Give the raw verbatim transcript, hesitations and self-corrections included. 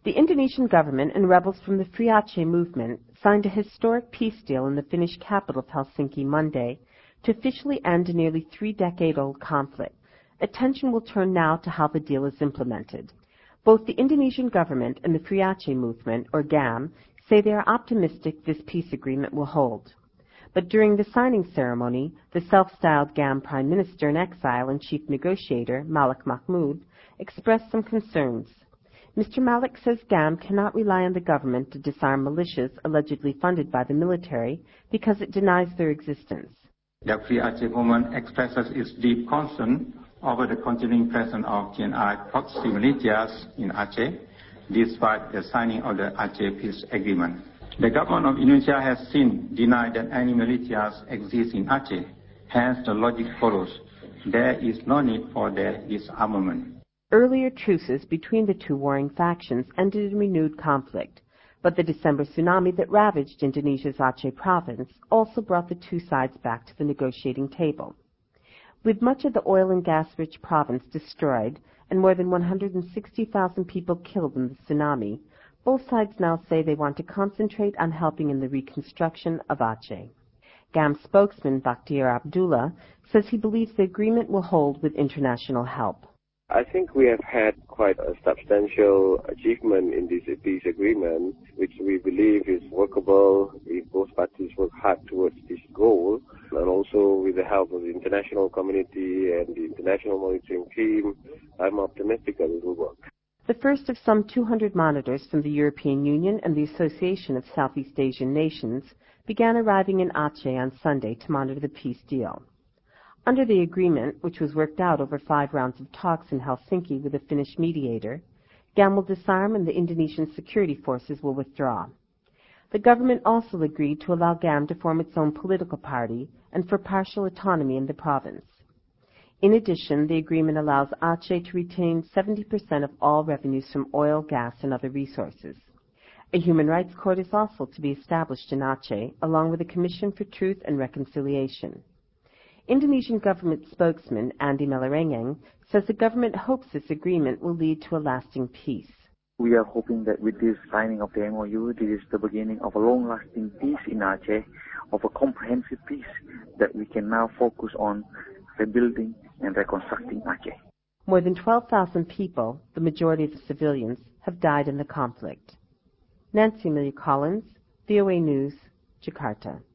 The Indonesian government and rebels from the Free Aceh movement signed a historic peace deal in the Finnish capital of Helsinki Monday to officially end a nearly three-decade-old conflict. Attention will turn now to how the deal is implemented. Both the Indonesian government and the Free Aceh movement, or GAM, say they are optimistic this peace agreement will hold. But during the signing ceremony, the self-styled GAM Prime Minister in exile and chief negotiator, Malik Mahmoud, expressed some concerns. Mister Malik says GAM cannot rely on the government to disarm militias allegedly funded by the military because it denies their existence. The Free Aceh movement expresses its deep concern over the continuing presence of T N I proxy militias in Aceh, despite the signing of the Aceh Peace Agreement. The government of Indonesia has since denied that any militias exist in Aceh. Hence, the logic follows. There is no need for their disarmament. Earlier truces between the two warring factions ended in renewed conflict, but the December tsunami that ravaged Indonesia's Aceh province also brought the two sides back to the negotiating table. With much of the oil and gas-rich province destroyed and more than one hundred sixty thousand people killed in the tsunami, both sides now say they want to concentrate on helping in the reconstruction of Aceh. GAM spokesman Bakhtiar Abdullah says he believes the agreement will hold with international help. I think we have had quite a substantial achievement in this peace agreement, which we believe is workable if both parties work hard towards this goal, and also with the help of the international community and the international monitoring team, I'm optimistic that it will work. The first of some two hundred monitors from the European Union and the Association of Southeast Asian Nations began arriving in Aceh on Sunday to monitor the peace deal. Under the agreement, which was worked out over five rounds of talks in Helsinki with a Finnish mediator, GAM will disarm and the Indonesian security forces will withdraw. The government also agreed to allow GAM to form its own political party and for partial autonomy in the province. In addition, the agreement allows Aceh to retain seventy percent of all revenues from oil, gas, and other resources. A human rights court is also to be established in Aceh, along with a Commission for Truth and Reconciliation. Indonesian government spokesman Andi Melarangeng says the government hopes this agreement will lead to a lasting peace. We are hoping that with this signing of the M O U, this is the beginning of a long-lasting peace in Aceh, of a comprehensive peace that we can now focus on rebuilding and reconstructing Aceh. More than twelve thousand people, the majority of the civilians, have died in the conflict. Nancy Amelia Collins, V O A News, Jakarta.